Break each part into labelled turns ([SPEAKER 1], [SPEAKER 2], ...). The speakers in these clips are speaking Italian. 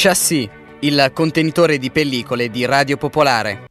[SPEAKER 1] Chassis, il contenitore di pellicole di Radio Popolare.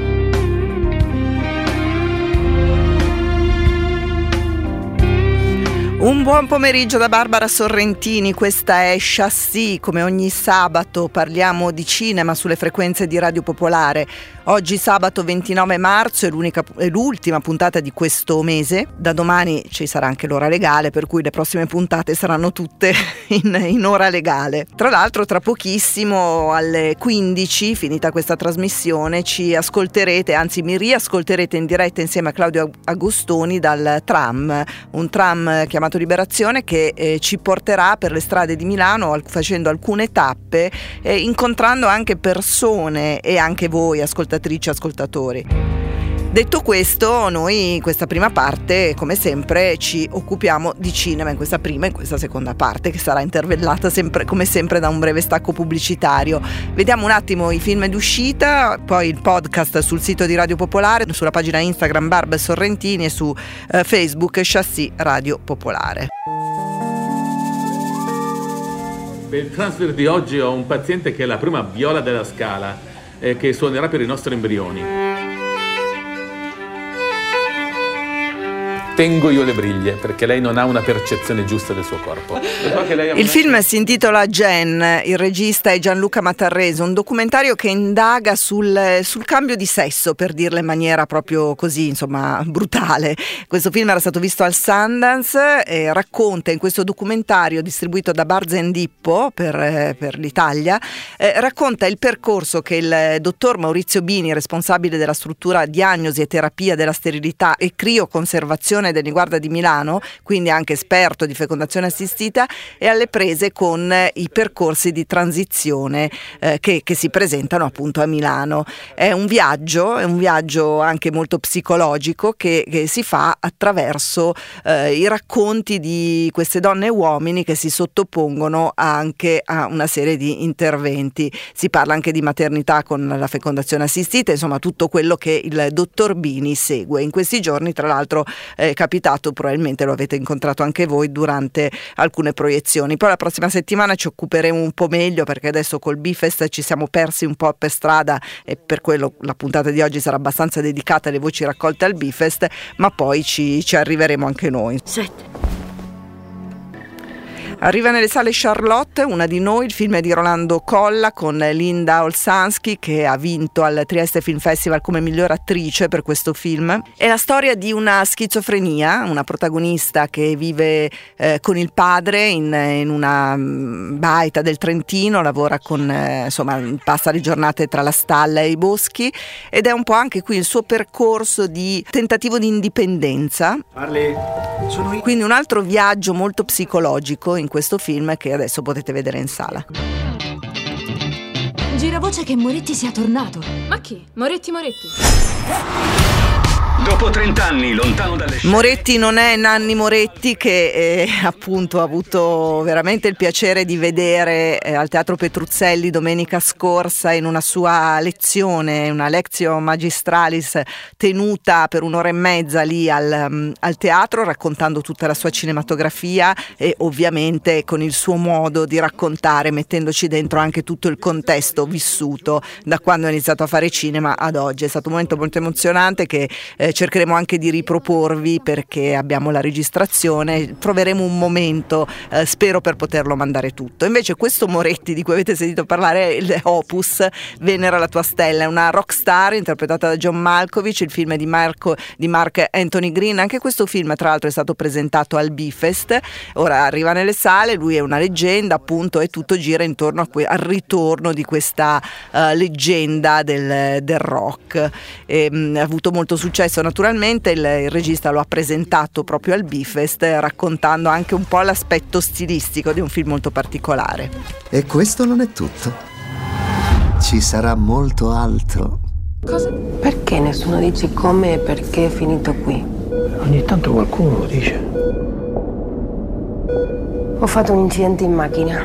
[SPEAKER 2] Un buon pomeriggio da Barbara Sorrentini, questa è Chassis, come ogni sabato parliamo di cinema sulle frequenze di Radio Popolare. Oggi sabato 29 marzo è l'ultima puntata di questo mese, da domani ci sarà anche l'ora legale, per cui le prossime puntate saranno tutte in ora legale. Tra l'altro tra pochissimo alle 15, finita questa trasmissione, ci ascolterete, anzi mi riascolterete in diretta insieme a Claudio Agostoni dal tram, un tram chiamato Liberazione che ci porterà per le strade di Milano facendo alcune tappe, incontrando anche persone e anche voi ascoltatrici e ascoltatori. Detto questo, noi in questa prima parte, come sempre, ci occupiamo di cinema in questa prima e in questa seconda parte, che sarà intervellata sempre, come sempre, da un breve stacco pubblicitario. Vediamo un attimo i film d'uscita, poi il podcast sul sito di Radio Popolare, sulla pagina Instagram Barba Sorrentini e su Facebook Chassis Radio Popolare.
[SPEAKER 3] Per il transfer di oggi ho un paziente che è la prima viola della Scala, che suonerà per i nostri embrioni. Tengo io le briglie perché lei non ha una percezione giusta del suo corpo.
[SPEAKER 2] Il film si intitola Gen, il regista è Gianluca Matarrese, un documentario che indaga sul cambio di sesso, per dirla in maniera proprio così, insomma, brutale. Questo film era stato visto al Sundance e racconta in questo documentario distribuito da Barza & Dippo per l'Italia, racconta il percorso che il dottor Maurizio Bini, responsabile della struttura diagnosi e terapia della sterilità e crioconservazione del Niguarda di Milano, quindi anche esperto di fecondazione assistita, e alle prese con i percorsi di transizione che si presentano appunto a Milano. È un viaggio anche molto psicologico che si fa attraverso i racconti di queste donne e uomini che si sottopongono anche a una serie di interventi. Si parla anche di maternità con la fecondazione assistita, insomma tutto quello che il dottor Bini segue. In questi giorni, tra l'altro, capitato, probabilmente lo avete incontrato anche voi durante alcune proiezioni. Poi la prossima settimana ci occuperemo un po' meglio, perché adesso col Bifest ci siamo persi un po' per strada e per quello la puntata di oggi sarà abbastanza dedicata alle voci raccolte al Bifest, ma poi ci arriveremo anche noi. 7. Arriva nelle sale Charlotte, una di noi, il film è di Rolando Colla con Linda Olsanski, che ha vinto al Trieste Film Festival come miglior attrice per questo film. È la storia di una schizofrenia, una protagonista che vive con il padre in una baita del Trentino, lavora passa le giornate tra la stalla e i boschi, ed è un po' anche qui il suo percorso di tentativo di indipendenza. Quindi un altro viaggio molto psicologico in questo film che adesso potete vedere in sala.
[SPEAKER 4] Gira voce che Moretti sia tornato.
[SPEAKER 5] Ma chi? Moretti?
[SPEAKER 6] Dopo 30 anni lontano dalle scene.
[SPEAKER 2] Moretti non è Nanni Moretti, che appunto ha avuto veramente il piacere di vedere al Teatro Petruzzelli domenica scorsa in una sua lezione, una lectio magistralis tenuta per un'ora e mezza lì al teatro, raccontando tutta la sua cinematografia e ovviamente con il suo modo di raccontare, mettendoci dentro anche tutto il contesto vissuto da quando ha iniziato a fare cinema ad oggi. È stato un momento molto emozionante che cercheremo anche di riproporvi, perché abbiamo la registrazione, troveremo un momento, spero, per poterlo mandare tutto. Invece questo Moretti di cui avete sentito parlare è il Opus Venera la tua stella, è una rockstar interpretata da John Malkovich, il film è di Mark Anthony Green. Anche questo film tra l'altro è stato presentato al Bifest, ora arriva nelle sale, lui è una leggenda appunto, e tutto gira intorno al ritorno di questa leggenda del rock. Ha avuto molto successo naturalmente, il regista lo ha presentato proprio al Bifest, raccontando anche un po' l'aspetto stilistico di un film molto particolare.
[SPEAKER 7] E questo non è tutto. Ci sarà molto altro.
[SPEAKER 4] Cosa?
[SPEAKER 8] Perché nessuno dice come e perché è finito qui?
[SPEAKER 9] Ogni tanto qualcuno lo dice.
[SPEAKER 8] Ho fatto un incidente in macchina.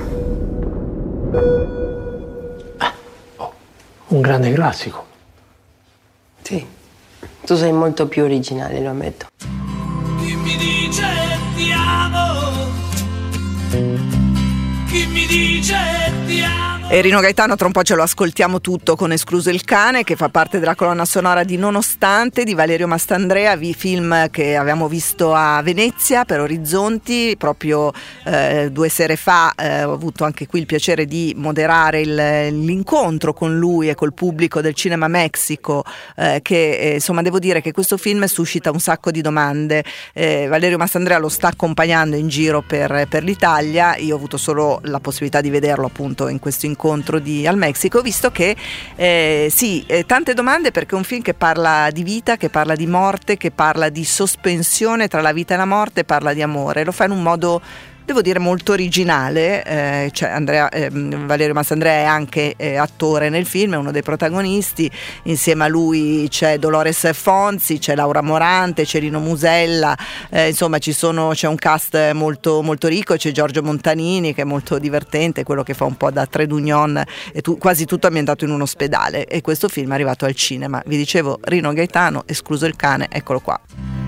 [SPEAKER 9] Un grande classico.
[SPEAKER 8] Sì. Tu sei molto più originale, lo ammetto.
[SPEAKER 10] Chi mi dice ti amo? Chi mi dice ti amo?
[SPEAKER 2] E Rino Gaetano tra un po' ce lo ascoltiamo tutto con Escluso il cane, che fa parte della colonna sonora di Nonostante di Valerio Mastandrea, film che abbiamo visto a Venezia per Orizzonti proprio 2 sere fa. Ho avuto anche qui il piacere di moderare l'incontro con lui e col pubblico del Cinema Mexico, che insomma devo dire che questo film suscita un sacco di domande. Valerio Mastandrea lo sta accompagnando in giro per l'Italia. Io ho avuto solo la possibilità di vederlo appunto in questo incontro al Messico, visto che tante domande, perché è un film che parla di vita, che parla di morte, che parla di sospensione tra la vita e la morte, parla di amore, lo fa in un modo, devo dire, molto originale. Valerio Mastandrea è anche attore nel film, è uno dei protagonisti. Insieme a lui c'è Dolores Fonzi, c'è Laura Morante, c'è Rino Musella, insomma c'è un cast molto, molto ricco. C'è Giorgio Montanini, che è molto divertente, quello che fa un po' da Trade Union, quasi tutto ambientato in un ospedale. E questo film è arrivato al cinema. Vi dicevo, Rino Gaetano, Escluso il cane, eccolo qua.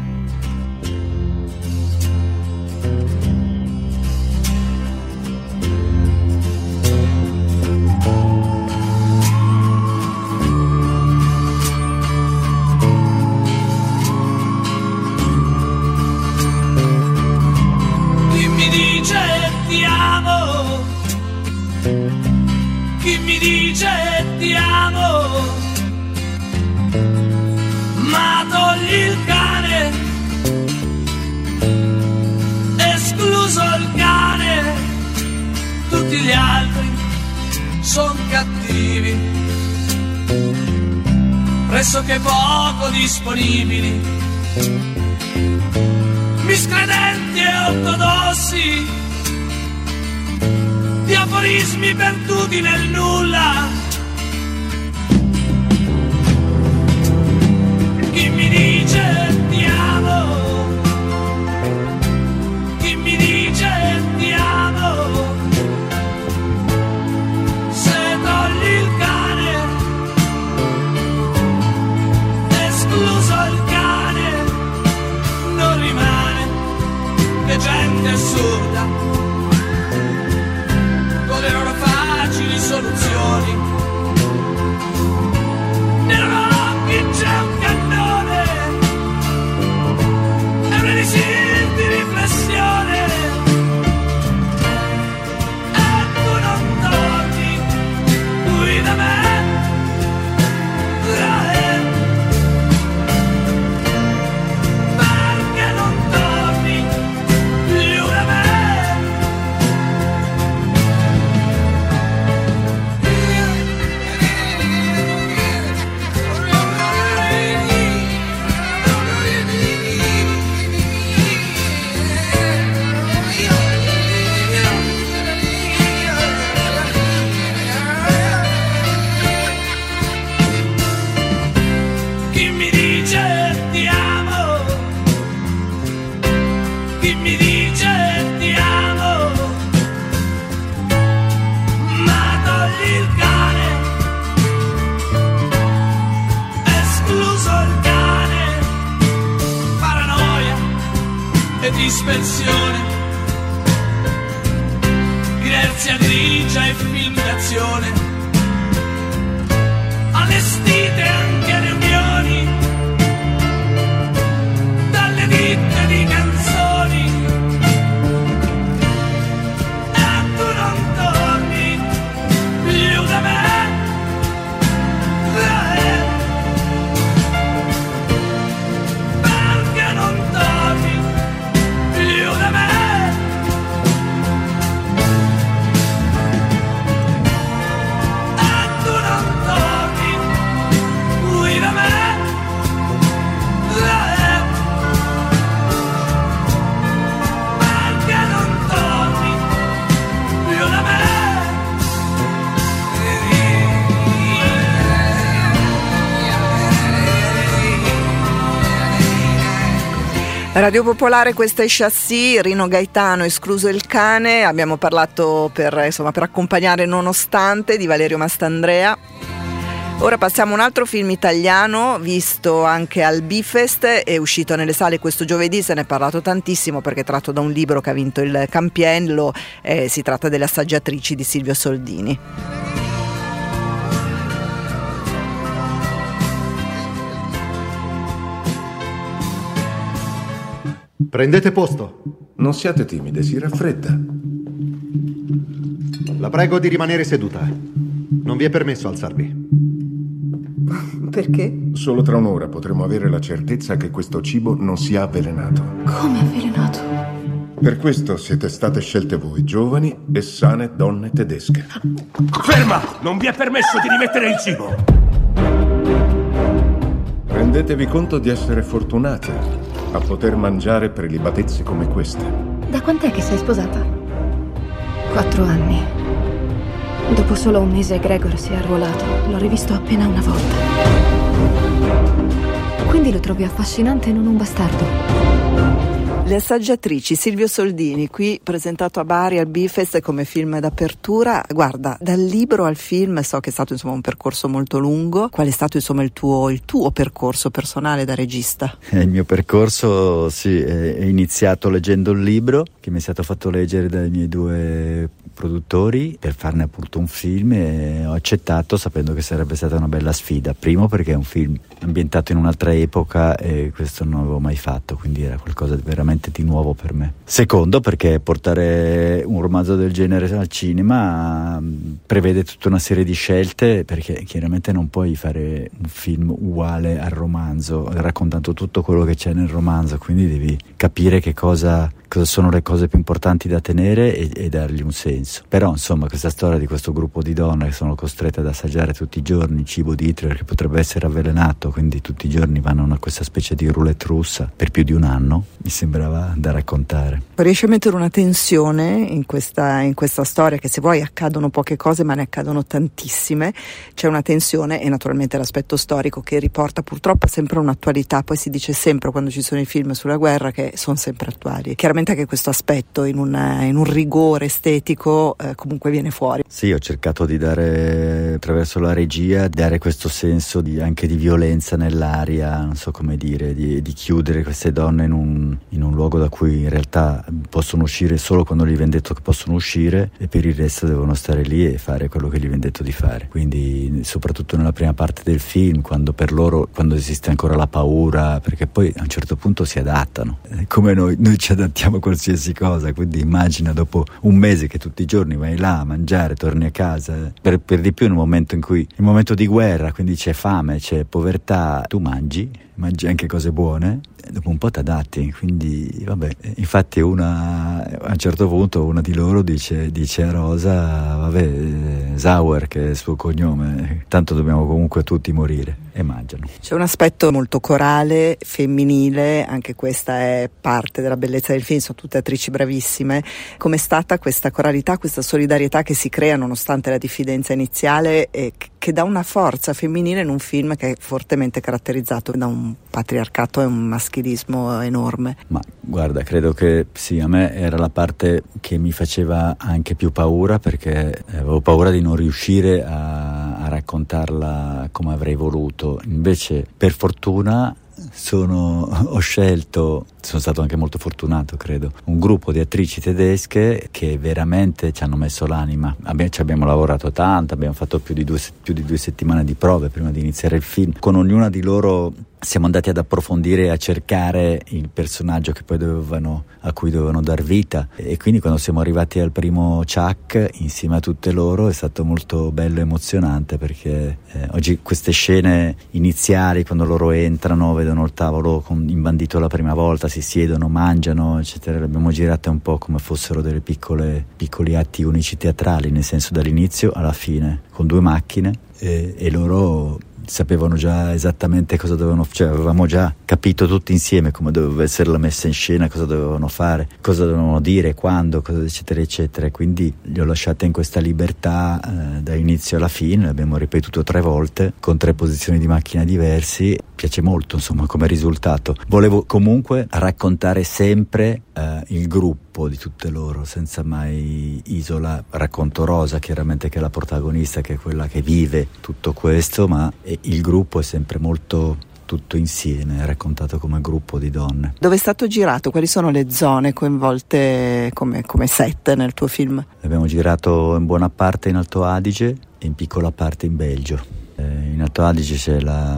[SPEAKER 10] Ti amo, chi mi dice ti amo, ma togli il cane, escluso il cane, tutti gli altri son cattivi, pressoché poco disponibili, miscredenti e ortodossi, di aforismi perduti nel nulla. Chi mi dice ti amo, chi mi dice ti amo, se togli il cane, escluso il cane, non rimane che gente assurda con le loro facili soluzioni. Nei loro occhi c'è un cannone e un elisir di riflessione, e tu non torni qui da me, perché non torni più da me. Dispersione, inerzia grigia e film d'azione, allestite anche riunioni dalle ditte di canzoni, e tu non torni più da me. Perché non torni più da me? E tu non torni qui da me. Perché non torni più da me?
[SPEAKER 2] Radio Popolare, questa è Chassis, Rino Gaetano, Escluso il cane. Abbiamo parlato per accompagnare Nonostante di Valerio Mastandrea. Ora passiamo a un altro film italiano visto anche al Bifest, è uscito nelle sale questo giovedì, se ne è parlato tantissimo perché è tratto da un libro che ha vinto il Campiello, si tratta delle Assaggiatrici di Silvio Soldini.
[SPEAKER 5] Prendete posto.
[SPEAKER 11] Non siate timide, si raffredda.
[SPEAKER 5] La prego di rimanere seduta. Non vi è permesso alzarvi.
[SPEAKER 2] Perché?
[SPEAKER 11] Solo tra un'ora potremo avere la certezza che questo cibo non sia avvelenato.
[SPEAKER 4] Come avvelenato?
[SPEAKER 11] Per questo siete state scelte voi, giovani e sane donne tedesche.
[SPEAKER 10] Ferma! Non vi è permesso di rimettere il cibo!
[SPEAKER 11] Rendetevi conto di essere fortunate a poter mangiare prelibatezze come queste.
[SPEAKER 4] Da quant'è che sei sposata? 4 anni. Dopo solo un mese Gregor si è arruolato. L'ho rivisto appena una volta. Quindi lo trovi affascinante e non un bastardo?
[SPEAKER 2] Le Assaggiatrici, Silvio Soldini, qui presentato a Bari al Bifest come film d'apertura. Guarda, dal libro al film so che è stato insomma un percorso molto lungo. Qual è stato insomma il tuo percorso personale da regista?
[SPEAKER 12] Il mio percorso è iniziato leggendo il libro che mi è stato fatto leggere dai miei 2 produttori per farne appunto un film, e ho accettato sapendo che sarebbe stata una bella sfida. Primo perché è un film ambientato in un'altra epoca e questo non avevo mai fatto, quindi era qualcosa di veramente di nuovo per me. Secondo perché portare un romanzo del genere al cinema prevede tutta una serie di scelte, perché chiaramente non puoi fare un film uguale al romanzo raccontando tutto quello che c'è nel romanzo, quindi devi capire che cosa sono le cose più importanti da tenere e dargli un senso. Però insomma questa storia di questo gruppo di donne che sono costrette ad assaggiare tutti i giorni cibo di Hitler che potrebbe essere avvelenato, quindi tutti i giorni vanno a questa specie di roulette russa per più di un anno, mi sembrava da raccontare.
[SPEAKER 2] Riesci a mettere una tensione in questa storia, che se vuoi accadono poche cose ma ne accadono tantissime, c'è una tensione e naturalmente l'aspetto storico che riporta purtroppo sempre un'attualità. Poi si dice sempre quando ci sono i film sulla guerra che sono sempre attuali. Chiaramente che questo aspetto in un rigore estetico comunque viene fuori.
[SPEAKER 12] Sì, ho cercato di dare attraverso la regia questo senso anche di violenza nell'aria, non so come dire, di chiudere queste donne in un luogo da cui in realtà possono uscire solo quando gli viene detto che possono uscire, e per il resto devono stare lì e fare quello che gli viene detto di fare. Quindi soprattutto nella prima parte del film, quando esiste ancora la paura, perché poi a un certo punto si adattano, come noi ci adattiamo a qualsiasi cosa, quindi immagina dopo un mese che tutti i giorni vai là a mangiare, torni a casa, per di più in un momento di guerra, quindi c'è fame, c'è povertà, tu mangi anche cose buone, dopo un po' ti adatti, quindi vabbè. Infatti a un certo punto una di loro dice a Rosa, vabbè, Sauer, che è il suo cognome, tanto dobbiamo comunque tutti morire, e mangiano.
[SPEAKER 2] C'è un aspetto molto corale, femminile, anche questa è parte della bellezza del film, sono tutte attrici bravissime. Com'è stata questa coralità, questa solidarietà che si crea nonostante la diffidenza iniziale e che dà una forza femminile in un film che è fortemente caratterizzato da un patriarcato e un maschilismo enorme?
[SPEAKER 12] Ma guarda, credo che sì, a me era la parte che mi faceva anche più paura, perché avevo paura di non riuscire a raccontarla come avrei voluto. Invece per fortuna ho scelto, sono stato anche molto fortunato credo, un gruppo di attrici tedesche che veramente ci hanno messo l'anima. Ci abbiamo lavorato tanto, abbiamo fatto più di 2 settimane di prove prima di iniziare il film. Con ognuna di loro siamo andati ad approfondire e a cercare il personaggio che poi a cui dovevano dar vita, e quindi quando siamo arrivati al primo Chuck insieme a tutte loro è stato molto bello e emozionante, perché oggi queste scene iniziali, quando loro entrano, vedono il tavolo imbandito la prima volta, si siedono, mangiano eccetera, le abbiamo girate un po' come fossero delle piccoli atti unici teatrali, nel senso dall'inizio alla fine, con 2 macchine, e loro sapevano già esattamente cosa dovevano fare, cioè avevamo già capito tutti insieme come doveva essere la messa in scena, cosa dovevano fare, cosa dovevano dire, quando, cosa eccetera eccetera. Quindi li ho lasciati in questa libertà da inizio alla fine, l'abbiamo ripetuto 3 volte con 3 posizioni di macchina diversi. Piace molto, insomma, come risultato. Volevo comunque raccontare sempre il gruppo di tutte loro, senza mai Isola. Racconto Rosa, chiaramente, che è la protagonista, che è quella che vive tutto questo, ma il gruppo è sempre molto tutto insieme, è raccontato come gruppo di donne.
[SPEAKER 2] Dove è stato girato? Quali sono le zone coinvolte come set nel tuo film?
[SPEAKER 12] Abbiamo girato in buona parte in Alto Adige e in piccola parte in Belgio. In Alto Adige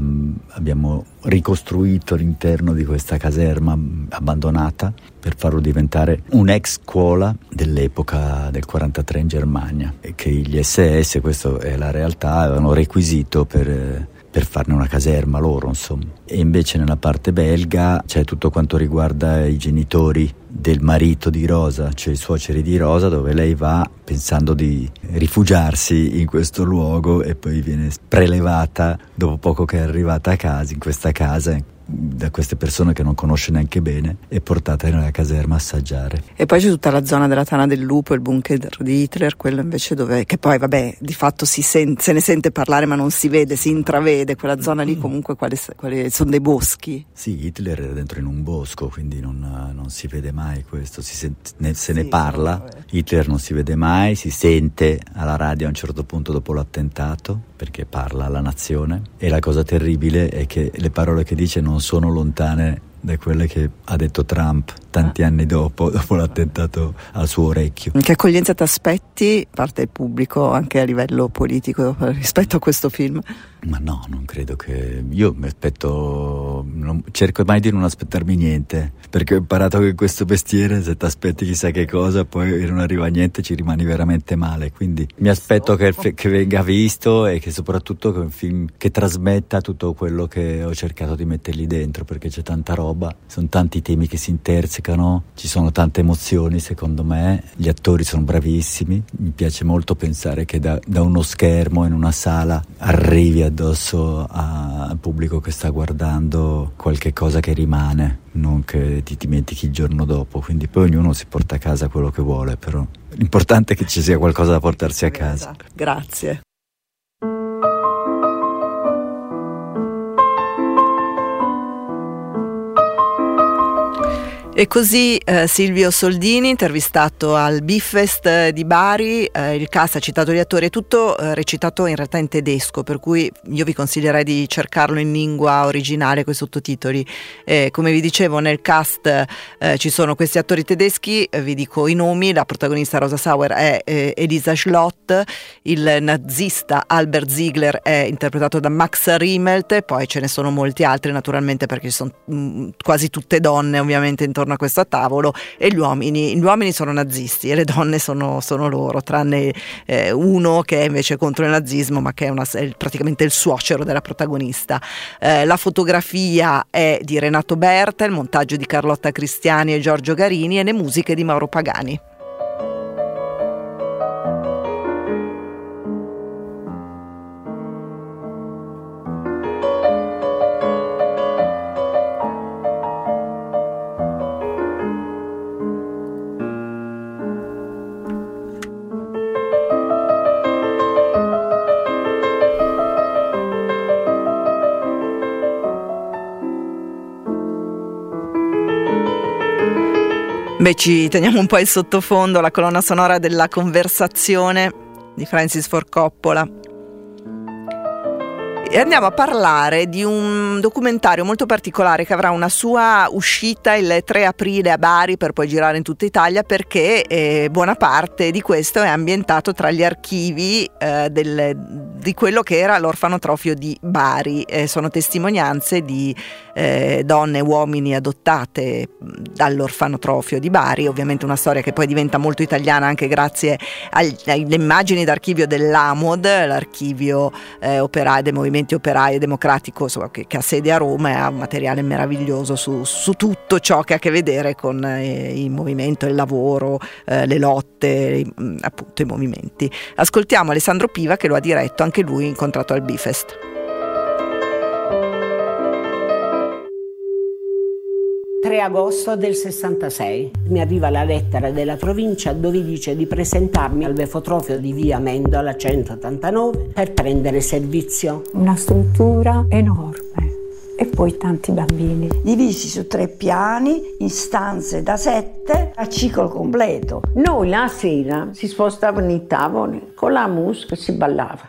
[SPEAKER 12] abbiamo ricostruito l'interno di questa caserma abbandonata per farlo diventare un'ex scuola dell'epoca del 43 in Germania, e che gli SS, questa è la realtà, avevano requisito per farne una caserma loro, insomma. E invece nella parte belga c'è tutto quanto riguarda i genitori del marito di Rosa, cioè i suoceri di Rosa, dove lei va pensando di rifugiarsi in questo luogo e poi viene prelevata dopo poco che è arrivata a casa, in questa casa, da queste persone che non conosce neanche bene, e portata nella caserma a assaggiare.
[SPEAKER 2] E poi c'è tutta la zona della Tana del Lupo, il bunker di Hitler, quello invece dove, che poi vabbè di fatto se ne sente parlare ma non si vede, si intravede quella zona lì. Comunque quali sono dei boschi.
[SPEAKER 12] Sì, Hitler era dentro in un bosco, quindi non si vede mai questo, se ne parla. Hitler non si vede mai, si sente alla radio a un certo punto dopo l'attentato, perché parla alla nazione, e la cosa terribile è che le parole che dice non sono lontane da quelle che ha detto Trump tanti anni dopo l'attentato al suo orecchio.
[SPEAKER 2] Che accoglienza ti aspetti, parte il pubblico, anche a livello politico, rispetto a questo film?
[SPEAKER 12] Ma no, non credo che... Io mi aspetto... cerco mai di non aspettarmi niente, perché ho imparato che in questo mestiere, se ti aspetti chissà che cosa, poi non arriva niente, ci rimani veramente male. Quindi mi aspetto che venga visto, e che soprattutto che un film che trasmetta tutto quello che ho cercato di mettergli dentro, perché c'è tanta roba, sono tanti temi che si intersecano, ci sono tante emozioni, secondo me, gli attori sono bravissimi. Mi piace molto pensare che da uno schermo in una sala arrivi addosso al pubblico che sta guardando qualche cosa che rimane, non che ti dimentichi il giorno dopo. Quindi poi ognuno si porta a casa quello che vuole, però l'importante è che ci sia qualcosa da portarsi a casa.
[SPEAKER 2] Grazie. E così Silvio Soldini, intervistato al Bifest di Bari. Il cast ha citato gli attori, è tutto recitato in realtà in tedesco, per cui io vi consiglierei di cercarlo in lingua originale con i sottotitoli. Come vi dicevo, nel cast ci sono questi attori tedeschi, vi dico i nomi. La protagonista Rosa Sauer è Elisa Schlott, il nazista Albert Ziegler è interpretato da Max Riemelt, e poi ce ne sono molti altri naturalmente, perché ci sono quasi tutte donne ovviamente intorno a questo tavolo, e gli uomini sono nazisti e le donne sono loro, tranne uno che è invece contro il nazismo, ma che è praticamente il suocero della protagonista. La fotografia è di Renato Berta, il montaggio di Carlotta Cristiani e Giorgio Garini, e le musiche di Mauro Pagani. Beh, ci teniamo un po' in sottofondo la colonna sonora della Conversazione di Francis Ford Coppola. E andiamo a parlare di un documentario molto particolare che avrà una sua uscita il 3 aprile a Bari, per poi girare in tutta Italia, perché buona parte di questo è ambientato tra gli archivi di quello che era l'orfanotrofio di Bari. Sono testimonianze di donne e uomini adottate dall'orfanotrofio di Bari, ovviamente una storia che poi diventa molto italiana anche grazie alle immagini d'archivio dell'AMOD, l'archivio dei movimenti operaio democratico, insomma, che ha sede a Roma, e ha un materiale meraviglioso su tutto ciò che ha a che vedere con il movimento, il lavoro, le lotte, appunto i movimenti. Ascoltiamo Alessandro Piva, che lo ha diretto anche lui incontrato al Bifest.
[SPEAKER 13] 3 agosto del 66. Mi arriva la lettera della provincia dove dice di presentarmi al vefotrofio di via Mendola 189 per prendere servizio.
[SPEAKER 14] Una struttura enorme e poi tanti bambini.
[SPEAKER 15] Divisi su 3 piani, in stanze da 7, a ciclo completo.
[SPEAKER 13] Noi la sera si spostavano i tavoli con la musica e si ballava.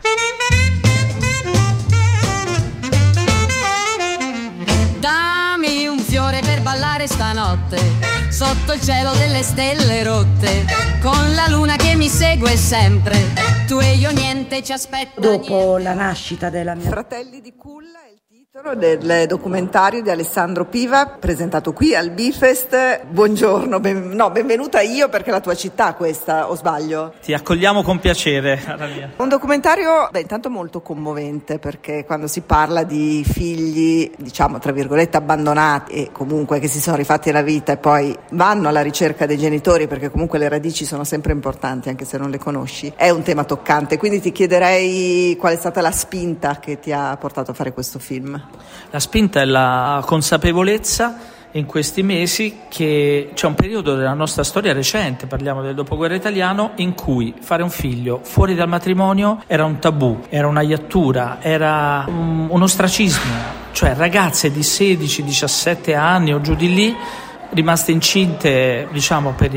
[SPEAKER 16] Dammi un fiore per ballare stanotte, sotto il cielo delle stelle rotte, con la luna che mi segue sempre, tu e io niente ci aspetta.
[SPEAKER 15] Dopo la nascita della mia...
[SPEAKER 2] Fratelli di Culla è il titolo del documentario di Alessandro Piva, presentato qui al Bifest. Buongiorno, benvenuta io, perché è la tua città questa, o sbaglio?
[SPEAKER 17] Ti accogliamo con piacere, cara mia.
[SPEAKER 2] Un documentario, intanto molto commovente, perché quando si parla di figli, diciamo tra virgolette abbandonati e comunque che si sono rifatti la vita e poi vanno alla ricerca dei genitori, perché comunque le radici sono sempre importanti anche se non le conosci, è un tema toccante. Quindi ti chiederei qual è stata la spinta che ti ha portato a fare questo film.
[SPEAKER 17] La spinta è la consapevolezza in questi mesi che c'è un periodo della nostra storia recente, parliamo del dopoguerra italiano, in cui fare un figlio fuori dal matrimonio era un tabù, era una iattura, era un ostracismo, cioè ragazze di 16-17 anni o giù di lì, rimaste incinte, diciamo, per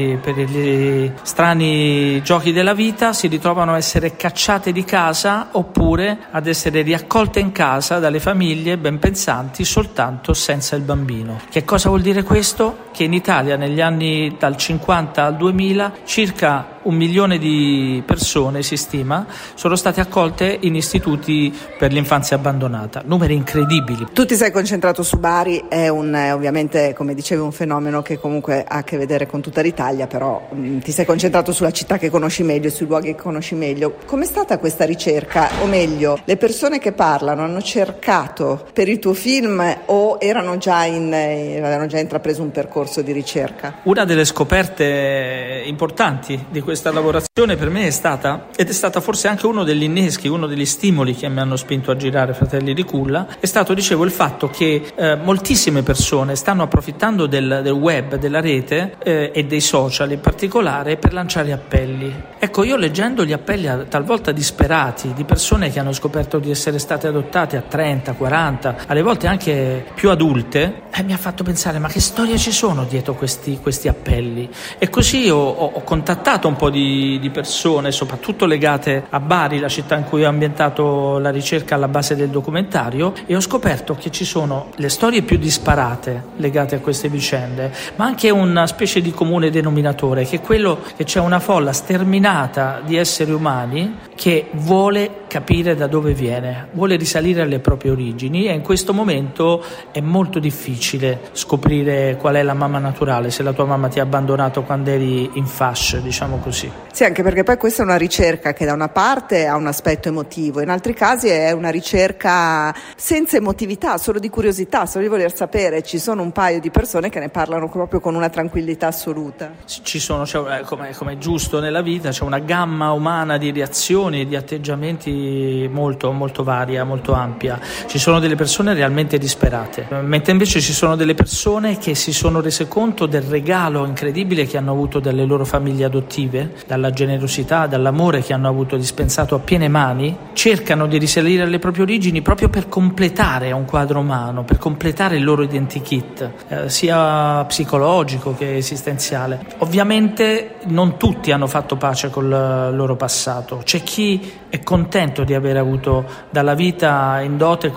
[SPEAKER 17] gli strani giochi della vita, si ritrovano a essere cacciate di casa oppure ad essere riaccolte in casa dalle famiglie ben pensanti soltanto senza il bambino. Che cosa vuol dire questo? Che in Italia negli anni dal 50 al 2000 circa 1 milione di persone, si stima, sono state accolte in istituti per l'infanzia abbandonata. Numeri incredibili.
[SPEAKER 2] Tu ti sei concentrato su Bari, è ovviamente, come dicevi, un fenomeno che comunque ha a che vedere con tutta l'Italia, però ti sei concentrato sulla città che conosci meglio, sui luoghi che conosci meglio. Com'è stata questa ricerca? O meglio, le persone che parlano hanno cercato per il tuo film o avevano già intrapreso un percorso di ricerca?
[SPEAKER 17] Una delle scoperte importanti di questa lavorazione per me è stata, ed è stata forse anche uno degli inneschi, uno degli stimoli che mi hanno spinto a girare Fratelli di Culla, è stato, dicevo, il fatto che moltissime persone stanno approfittando del web, della rete e dei social in particolare per lanciare appelli. Ecco, io leggendo gli appelli talvolta disperati di persone che hanno scoperto di essere state adottate a 30, 40, alle volte anche più adulte, mi ha fatto pensare: ma che storie ci sono dietro questi appelli? E così ho contattato un po' di persone, soprattutto legate a Bari, la città in cui ho ambientato la ricerca alla base del documentario, e ho scoperto che ci sono le storie più disparate legate a queste vicende, ma anche una specie di comune denominatore, che è quello che c'è una folla sterminata di esseri umani che vuole capire da dove viene, vuole risalire alle proprie origini, e in questo momento è molto difficile scoprire qual è la mamma naturale, se la tua mamma ti ha abbandonato quando eri in fasce, diciamo così.
[SPEAKER 2] Sì, anche perché poi questa è una ricerca che da una parte ha un aspetto emotivo, in altri casi è una ricerca senza emotività, solo di curiosità, solo di voler sapere. Ci sono un paio di persone che ne parlano proprio con una tranquillità assoluta.
[SPEAKER 17] Ci sono, come è giusto nella vita, c'è una gamma umana di reazioni e di atteggiamenti molto, molto varia, molto ampia. Ci sono delle persone realmente disperate, mentre invece ci sono delle persone che si sono rese conto del regalo incredibile che hanno avuto dalle loro famiglie adottive, dalla generosità, dall'amore che hanno avuto dispensato a piene mani, cercano di risalire alle proprie origini proprio per completare un quadro umano, per completare il loro identikit, sia psicologico che esistenziale. Ovviamente non tutti hanno fatto pace col loro passato, c'è chi è contento di aver avuto dalla vita in dote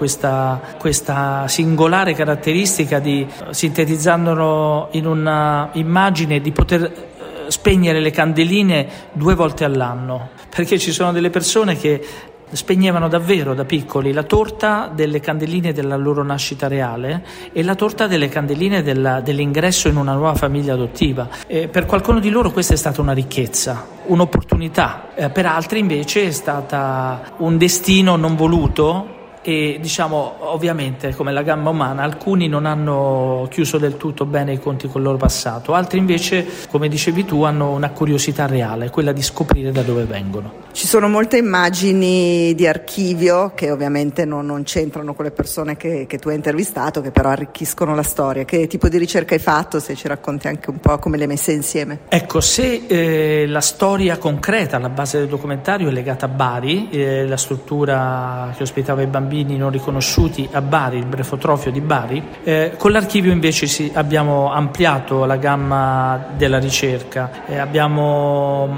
[SPEAKER 17] questa singolare caratteristica di, sintetizzandolo in una immagine, di poter spegnere le candeline 2 volte all'anno, perché ci sono delle persone che spegnevano davvero da piccoli la torta delle candeline della loro nascita reale e la torta delle candeline dell'ingresso in una nuova famiglia adottiva. Per qualcuno di loro questa è stata una ricchezza, un'opportunità, per altri invece è stata un destino non voluto e diciamo ovviamente come la gamma umana alcuni non hanno chiuso del tutto bene i conti col loro passato, altri invece, come dicevi tu, hanno una curiosità reale, quella di scoprire da dove vengono.
[SPEAKER 2] Ci sono molte immagini di archivio che ovviamente non c'entrano con le persone che tu hai intervistato, che però arricchiscono la storia. Che tipo di ricerca hai fatto? Se ci racconti anche un po' come le hai messe insieme.
[SPEAKER 17] Ecco, se la storia concreta alla base del documentario è legata a Bari, la struttura che ospitava i bambini non riconosciuti a Bari, il Brefotrofio di Bari, con l'archivio invece abbiamo ampliato la gamma della ricerca, abbiamo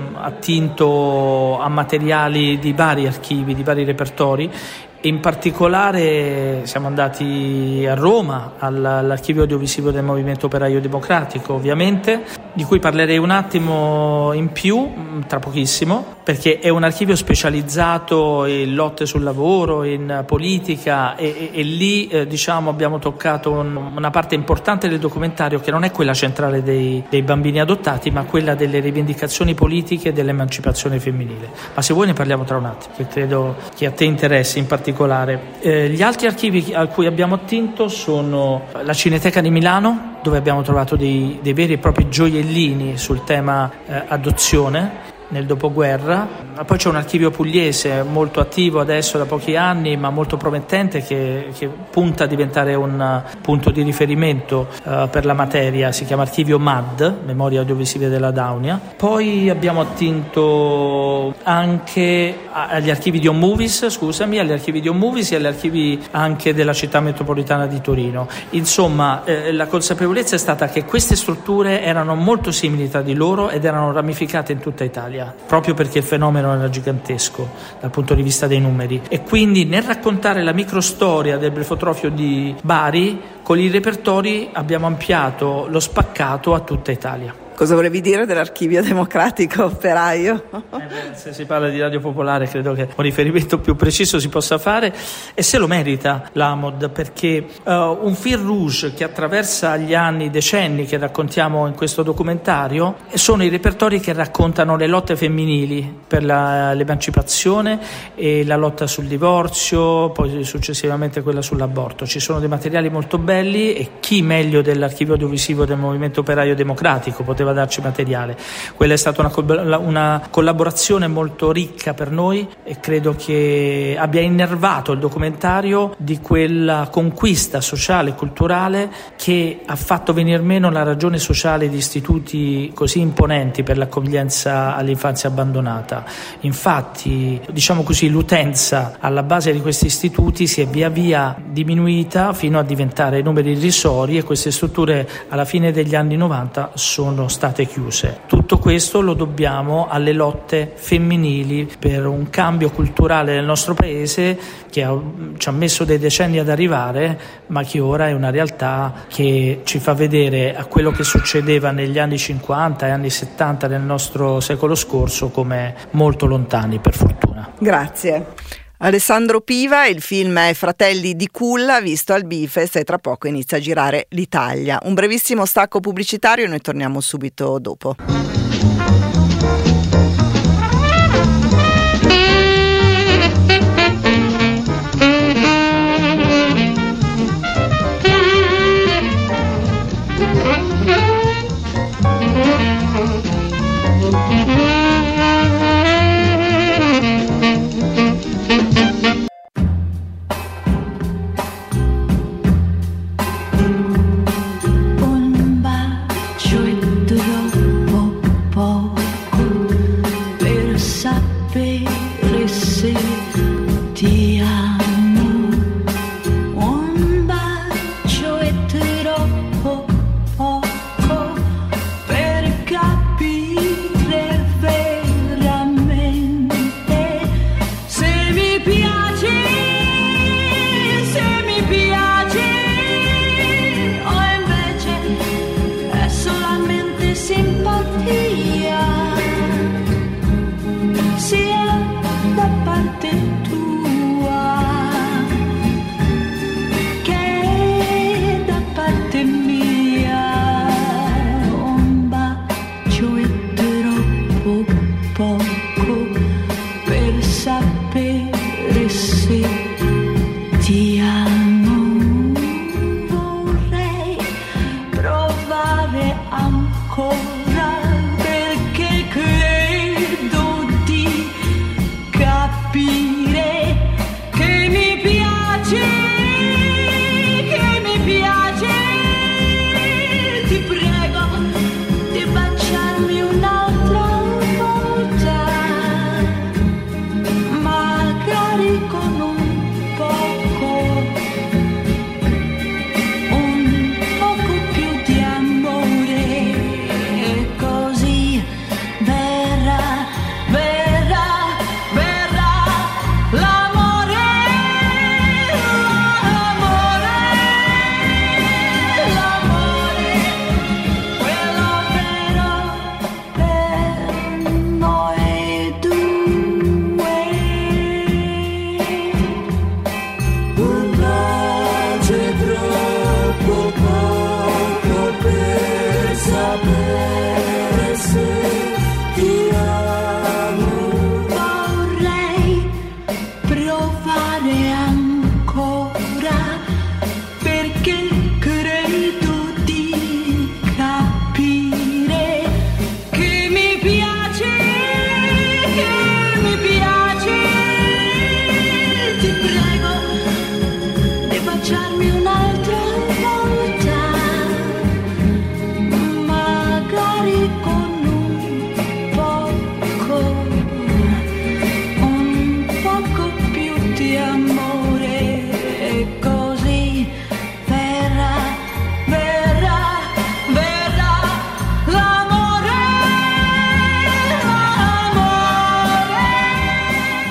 [SPEAKER 17] attinto a materiali di vari archivi, di vari repertori. In particolare siamo andati a Roma, all'archivio audiovisivo del Movimento Operaio Democratico, ovviamente, di cui parlerei un attimo in più, tra pochissimo, perché è un archivio specializzato in lotte sul lavoro, in politica e lì diciamo abbiamo toccato una parte importante del documentario che non è quella centrale dei bambini adottati, ma quella delle rivendicazioni politiche e dell'emancipazione femminile. Ma se vuoi ne parliamo tra un attimo, che credo che a te interessi in particolare. Gli altri archivi a cui abbiamo attinto sono la Cineteca di Milano, dove abbiamo trovato dei veri e propri gioiellini sul tema adozione nel dopoguerra. Poi c'è un archivio pugliese molto attivo adesso da pochi anni, ma molto promettente, che punta a diventare un punto di riferimento per la materia. Si chiama Archivio MAD, Memorie Audiovisive della Daunia. Poi abbiamo attinto anche agli archivi di Onmovies, agli archivi di Onmovies e agli archivi anche della città metropolitana di Torino. Insomma, la consapevolezza è stata che queste strutture erano molto simili tra di loro ed erano ramificate in tutta Italia, proprio perché il fenomeno era gigantesco dal punto di vista dei numeri. E quindi nel raccontare la microstoria del Brefotrofio di Bari, con i repertori abbiamo ampliato lo spaccato a tutta Italia.
[SPEAKER 2] Cosa volevi dire dell'Archivio Democratico Operaio?
[SPEAKER 17] Se si parla di Radio Popolare credo che un riferimento più preciso si possa fare, e se lo merita l'AMOD, perché un fil rouge che attraversa gli anni, i decenni che raccontiamo in questo documentario sono i repertori che raccontano le lotte femminili per l'emancipazione e la lotta sul divorzio, poi successivamente quella sull'aborto. Ci sono dei materiali molto belli e chi meglio dell'Archivio Audiovisivo del Movimento Operaio Democratico poteva darci materiale. Quella è stata una collaborazione molto ricca per noi e credo che abbia innervato il documentario di quella conquista sociale e culturale che ha fatto venir meno la ragione sociale di istituti così imponenti per l'accoglienza all'infanzia abbandonata. Infatti, diciamo così, l'utenza alla base di questi istituti si è via via diminuita fino a diventare numeri irrisori, e queste strutture alla fine degli anni 90 sono state chiuse. Tutto questo lo dobbiamo alle lotte femminili per un cambio culturale nel nostro paese che ci ha messo dei decenni ad arrivare, ma che ora è una realtà che ci fa vedere a quello che succedeva negli anni 50 e anni 70 del nostro secolo scorso come molto lontani, per fortuna.
[SPEAKER 2] Grazie. Alessandro Piva, il film è Fratelli di Culla, visto al Bifest, e tra poco inizia a girare l'Italia. Un brevissimo stacco pubblicitario e noi torniamo subito dopo.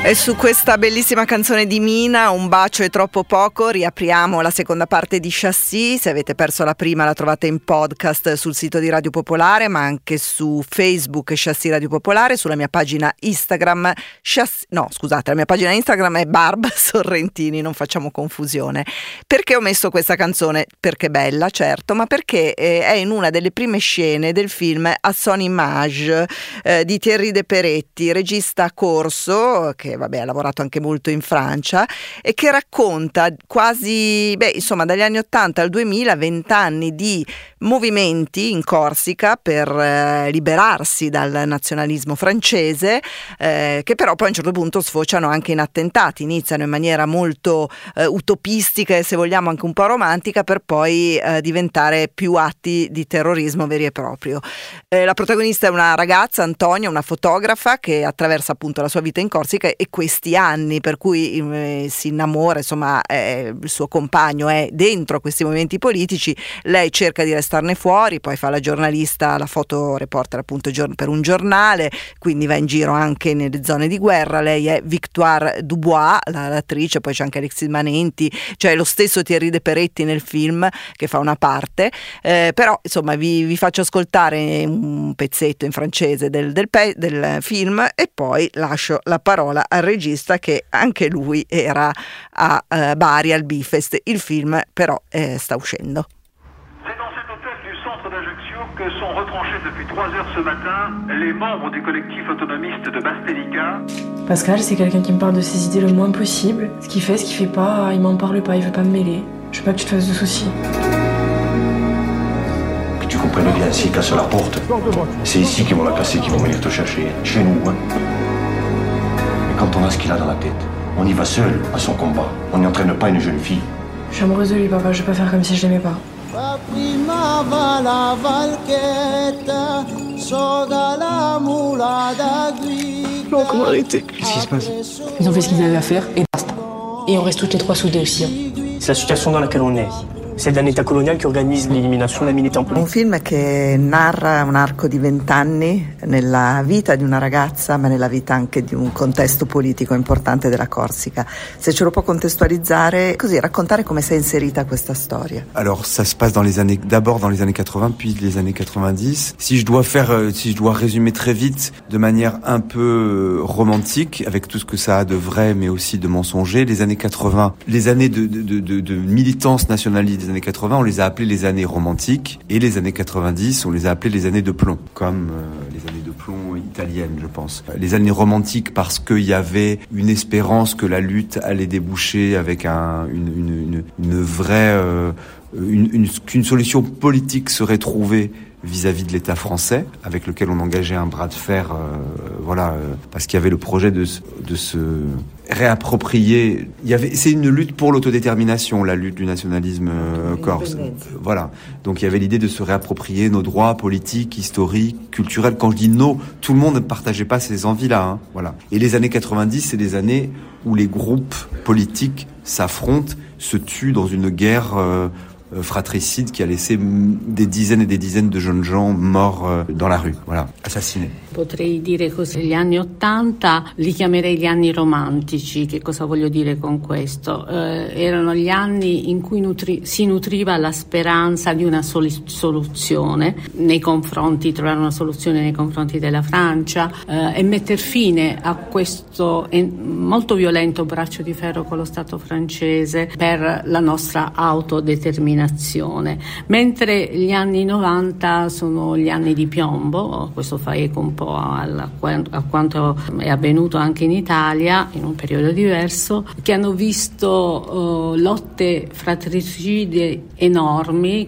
[SPEAKER 2] E su questa bellissima canzone di Mina, Un bacio è troppo poco, riapriamo la seconda parte di Chassis. Se avete perso la prima la trovate in podcast sul sito di Radio Popolare, ma anche su Facebook Chassis Radio Popolare, sulla mia pagina Instagram la mia pagina Instagram è Barb Sorrentini, non facciamo confusione. Perché ho messo questa canzone? Perché è bella, certo, ma perché è in una delle prime scene del film A son image di Thierry De Peretti, regista corso che ha lavorato anche molto in Francia e che racconta quasi, dagli anni 80 al 2000, 20 anni di movimenti in Corsica per liberarsi dal nazionalismo francese, che però poi a un certo punto sfociano anche in attentati, iniziano in maniera molto utopistica e, se vogliamo, anche un po' romantica, per poi diventare più atti di terrorismo veri e proprio. La protagonista è una ragazza, Antonia, una fotografa che attraversa appunto la sua vita in Corsica e questi anni per cui si innamora, il suo compagno è dentro questi movimenti politici, lei cerca di restarne fuori, poi fa la giornalista, la fotoreporter appunto per un giornale, quindi va in giro anche nelle zone di guerra. Lei è Victoire Dubois, l'attrice, poi c'è anche Alexis Manenti, c'è lo stesso Thierry De Peretti nel film che fa una parte, però vi faccio ascoltare un pezzetto in francese del film e poi lascio la parola al regista, che anche lui era a Bari al Bifest. Il film però sta uscendo.
[SPEAKER 18] C'est dans cet hôtel du centre d'Ajaccio que sont retranchés depuis 3 heures ce matin les membres du collectif autonomiste de Bastelica.
[SPEAKER 19] Pascal, c'est quelqu'un qui me parle de ses idées le moins possible. Ce qu'il fait pas, il m'en parle pas, il veut pas me mêler. Je veux pas que tu te fasses de soucis.
[SPEAKER 20] Que tu comprennes bien, s'ils cassent la porte, c'est ici qu'ils vont la casser, qu'ils vont venir te chercher. Chez nous, hein. Mais quand on a ce qu'il a dans la tête, on y va seul à son combat. On n'entraîne pas une jeune fille.
[SPEAKER 19] Je suis amoureuse de lui, papa, je vais pas faire comme si je l'aimais pas. Non, comment arrêter? Qu'est-ce qui se passe? Ils ont fait ce qu'ils avaient à faire et basta. Et on reste toutes les trois soudées aussi. Hein.
[SPEAKER 21] C'est la situation dans laquelle on est. C'est d'un État colonial qui organise l'elimination della militante.
[SPEAKER 2] Un film che narra un arco di 20 anni nella vita di una ragazza, ma nella vita anche di un contesto politico importante della Corsica. Se ce lo può contestualizzare, così raccontare come si è inserita questa storia.
[SPEAKER 22] Alors ça se passe d'abord dans les années 80 puis les années 90. Si je dois résumer très vite de manière un peu romantique avec tout ce que ça a de vrai mais aussi de mensonger, les années 80, les années de militance nationaliste des années 80, on les a appelées les années romantiques, et les années 90, on les a appelées les années de plomb, comme les années de plomb italiennes, je pense. Les années romantiques parce qu'il y avait une espérance que la lutte allait déboucher avec une vraie... qu'une solution politique serait trouvée vis-à-vis de l'État français, avec lequel on engageait un bras de fer, parce qu'il y avait le projet de se réapproprier. C'est une lutte pour l'autodétermination, la lutte du nationalisme corse. Voilà. Donc il y avait l'idée de se réapproprier nos droits politiques, historiques, culturels. Quand je dis tout le monde ne partageait pas ces envies-là. Hein. Voilà. Et les années 90, c'est des années où les groupes politiques s'affrontent, se tuent dans une guerre fratricide qui a laissé des dizaines et des dizaines de jeunes gens morts dans la rue, assassinés.
[SPEAKER 23] Potrei dire così, gli anni 80 li chiamerei gli anni romantici. Che cosa voglio dire con questo? Erano gli anni in cui si nutriva la speranza di una soluzione trovare una soluzione nei confronti della Francia e metter fine a questo molto violento braccio di ferro con lo Stato francese per la nostra autodeterminazione. Mentre gli anni 90 sono gli anni di piombo, questo fa eco un po' a quanto è avvenuto anche in Italia in un periodo diverso, che hanno visto lotte fratricide enormi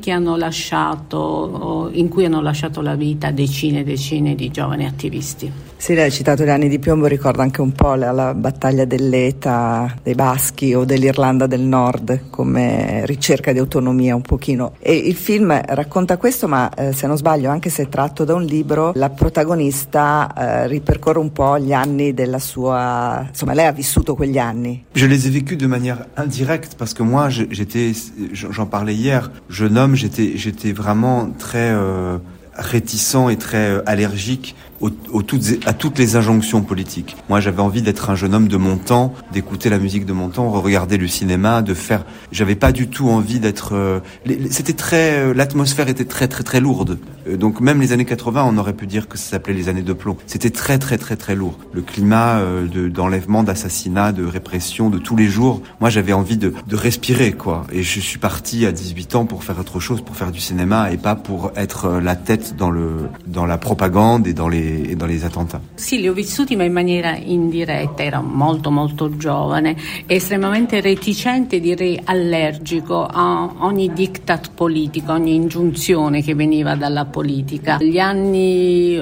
[SPEAKER 23] in cui hanno lasciato la vita decine e decine di giovani attivisti.
[SPEAKER 2] Sì, lei ha citato gli anni di piombo, ricorda anche un po' la battaglia dell'ETA, dei Baschi o dell'Irlanda del Nord come ricerca di autonomia un pochino. E il film racconta questo, ma se non sbaglio, anche se è tratto da un libro, la protagonista ripercorre un po' gli anni della sua... Insomma, lei ha vissuto quegli anni.
[SPEAKER 22] Je les ai vécus de manière indirecte parce que moi, j'en parlais hier, jeune homme, j'étais vraiment très réticent et très allergique à toutes les injonctions politiques. Moi, j'avais envie d'être un jeune homme de mon temps, d'écouter la musique de mon temps, regarder le cinéma, j'avais pas du tout envie d'être, l'atmosphère était très très très lourde. Donc même les années 80, on aurait pu dire que ça s'appelait les années de plomb. C'était très très très très lourd. Le climat d'enlèvement, d'assassinat, de répression, de tous les jours. Moi, j'avais envie de respirer, quoi. Et je suis parti à 18 ans pour faire autre chose, pour faire du cinéma et pas pour être la tête dans la propagande et dans les attentats.
[SPEAKER 23] Sì, li ho vissuti ma in maniera indiretta, ero molto molto giovane, estremamente reticente, direi allergico a ogni diktat politico, ogni ingiunzione che veniva dalla politica. Gli anni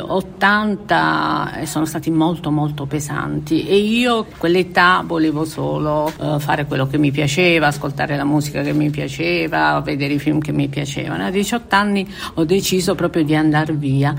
[SPEAKER 23] 80 sono stati molto molto pesanti e io a quell'età volevo solo fare quello che mi piaceva, ascoltare la musica che mi piaceva, vedere i film che mi piacevano. A 18 anni ho deciso proprio di andare via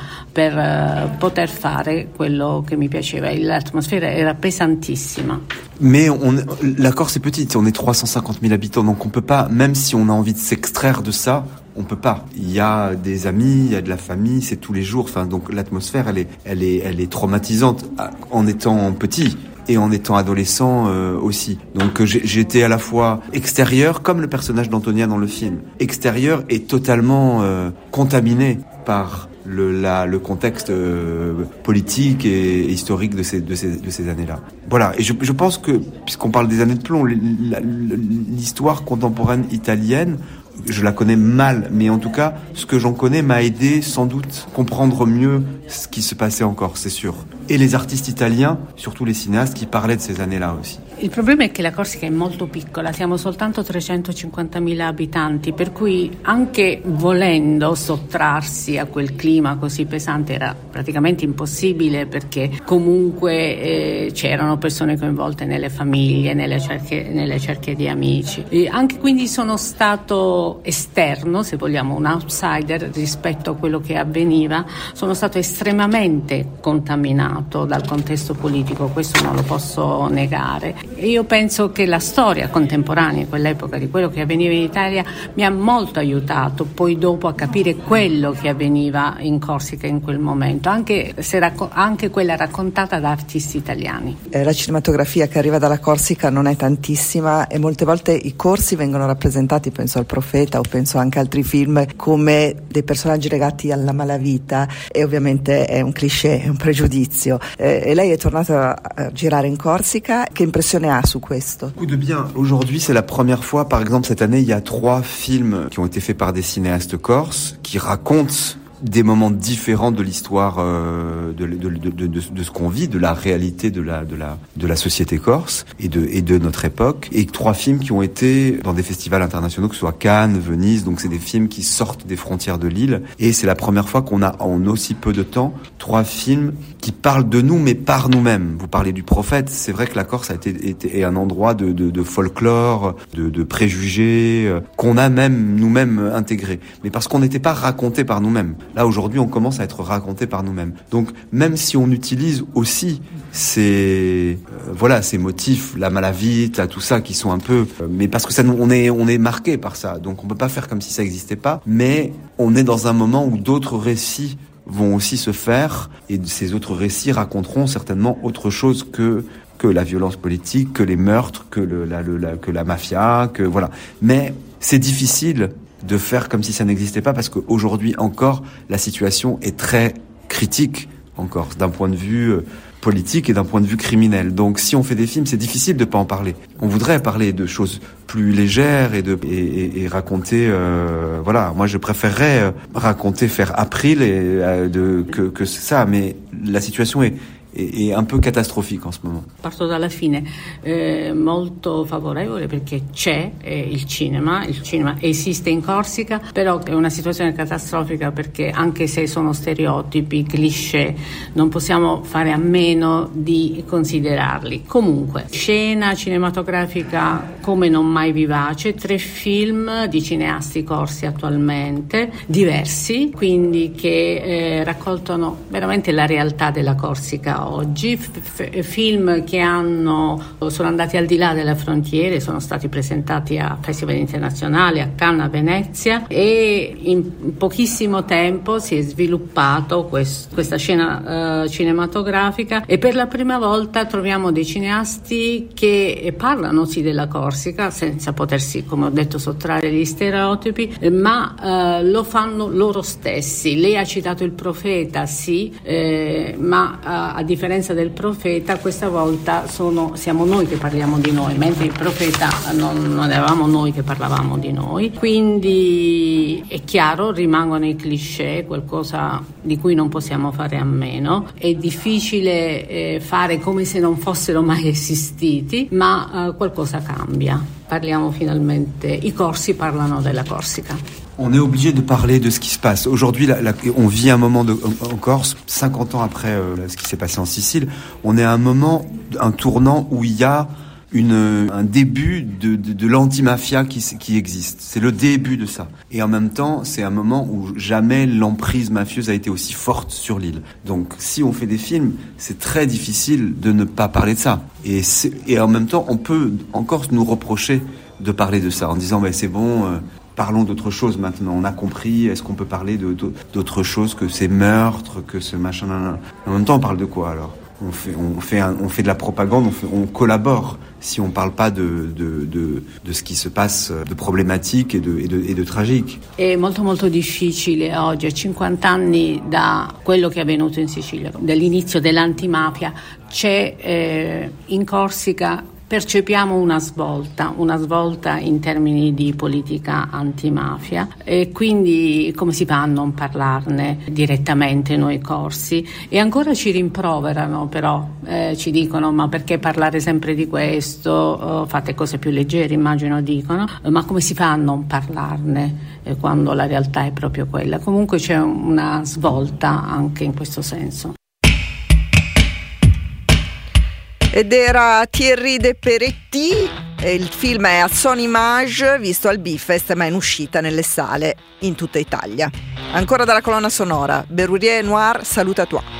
[SPEAKER 23] per poter fare quello che mi piaceva. L'atmosfera era pesantissima.
[SPEAKER 22] Mais la Corse est petite, on est 350 000 habitants, donc on peut pas, même si on a envie de s'extraire de ça, on peut pas. Il y a des amis, il y a de la famille, c'est tous les jours. Enfin, donc l'atmosphère, elle est traumatisante en étant petit et en étant adolescent aussi. Donc j'étais à la fois extérieur, comme le personnage d'Antonia dans le film, extérieur et totalement contaminé par le contexte politique et historique de ces années-là. Voilà, et je pense que, puisqu'on parle des années de plomb, l'histoire contemporaine italienne, je la connais mal, mais en tout cas, ce que j'en connais m'a aidé sans doute comprendre mieux ce qui se passait encore, c'est sûr. Et les artistes italiens, surtout les cinéastes, qui parlaient de ces années-là aussi.
[SPEAKER 23] Il problema è che la Corsica è molto piccola, siamo soltanto 350.000 abitanti, per cui anche volendo sottrarsi a quel clima così pesante era praticamente impossibile, perché comunque c'erano persone coinvolte nelle famiglie, nelle cerchie di amici. E anche quindi sono stato esterno, se vogliamo, un outsider rispetto a quello che avveniva, sono stato estremamente contaminato dal contesto politico, questo non lo posso negare. E io penso che la storia contemporanea in quell'epoca di quello che avveniva in Italia mi ha molto aiutato poi dopo a capire quello che avveniva in Corsica in quel momento, anche quella raccontata da artisti italiani.
[SPEAKER 2] La cinematografia che arriva dalla Corsica non è tantissima e molte volte i corsi vengono rappresentati, penso al Profeta o penso anche a altri film, come dei personaggi legati alla malavita, e ovviamente è un cliché, è un pregiudizio. E lei è tornata a girare in Corsica, che impressione a su questo?
[SPEAKER 22] Beaucoup de bien. Aujourd'hui, c'est la première fois, par exemple, cette année, il y a 3 films qui ont été faits par des cinéastes corses qui racontent des moments différents de l'histoire de ce qu'on vit, de la réalité de la société corse et de notre époque, et 3 films qui ont été dans des festivals internationaux, que ce soit Cannes, Venise. Donc c'est des films qui sortent des frontières de l'île, et c'est la première fois qu'on a en aussi peu de temps 3 films qui parlent de nous mais par nous-mêmes. Vous parlez du Prophète, c'est vrai que la Corse a été un endroit de folklore, de préjugés qu'on a même nous-mêmes intégrés, mais parce qu'on n'était pas raconté par nous-mêmes. Là, aujourd'hui, on commence à être raconté par nous-mêmes. Donc, même si on utilise aussi ces motifs, la malavita, tout ça, qui sont un peu, mais parce que ça, on est marqué par ça. Donc, on peut pas faire comme si ça existait pas. Mais on est dans un moment où d'autres récits vont aussi se faire, et ces autres récits raconteront certainement autre chose que la violence politique, que les meurtres, que la mafia, que voilà. Mais c'est difficile de faire comme si ça n'existait pas, parce qu'aujourd'hui encore, la situation est très critique en Corse, d'un point de vue politique et d'un point de vue criminel. Donc si on fait des films, c'est difficile de pas en parler. On voudrait parler de choses plus légères et raconter, voilà. Moi, je préférerais raconter, faire April que ça, mais la situation est un peu catastrophique en ce moment.
[SPEAKER 23] Parto dalla fine, molto favorevole perché c'è il cinema esiste in Corsica, però è una situazione catastrofica perché anche se sono stereotipi, cliché, non possiamo fare a meno di considerarli. Comunque, scena cinematografica come non mai vivace, 3 film di cineasti corsi attualmente, diversi, quindi che raccoltano veramente la realtà della Corsica ancora oggi, film che sono andati al di là delle frontiere, sono stati presentati a festival internazionali, a Cannes, a Venezia, e in pochissimo tempo si è sviluppato questa scena cinematografica, e per la prima volta troviamo dei cineasti che parlano sì della Corsica senza potersi, come ho detto, sottrarre gli stereotipi, ma lo fanno loro stessi. Lei ha citato il Profeta, sì, ma a differenza del Profeta questa volta siamo noi che parliamo di noi, mentre il Profeta non eravamo noi che parlavamo di noi. Quindi è chiaro, rimangono i cliché, qualcosa di cui non possiamo fare a meno. È difficile fare come se non fossero mai esistiti, ma qualcosa cambia. Parliamo finalmente, i corsi parlano della Corsica.
[SPEAKER 22] On est obligé de parler de ce qui se passe. Aujourd'hui, on vit un moment en Corse, 50 ans après ce qui s'est passé en Sicile. On est à un tournant où il y a un début de l'antimafia qui existe. C'est le début de ça. Et en même temps, c'est un moment où jamais l'emprise mafieuse a été aussi forte sur l'île. Donc, si on fait des films, c'est très difficile de ne pas parler de ça. Et en même temps, on peut encore nous reprocher de parler de ça en disant c'est bon, parlons d'autre chose maintenant. On a compris. Est-ce qu'on peut parler d'autre chose que ces meurtres, que ce machin? En même temps, on parle de quoi alors? On fait de la propagande, on collabore si on parle pas de ce qui se passe de problématique et de tragique.
[SPEAKER 23] È molto molto difficile oggi, a 50 anni da quello che è avvenuto in Sicilia, dall'inizio dell'antimafia, c'è in Corsica, percepiamo una svolta in termini di politica antimafia, e quindi come si fa a non parlarne direttamente noi corsi? E ancora ci rimproverano, però ci dicono: ma perché parlare sempre di questo, fate cose più leggere, immagino dicono, ma come si fa a non parlarne quando la realtà è proprio quella? Comunque c'è una svolta anche in questo senso.
[SPEAKER 2] Ed era Thierry De Peretti, e il film è a Sony Image, visto al Bifest, ma in uscita nelle sale in tutta Italia. Ancora dalla colonna sonora, Berrurier Noir, Salut à toi.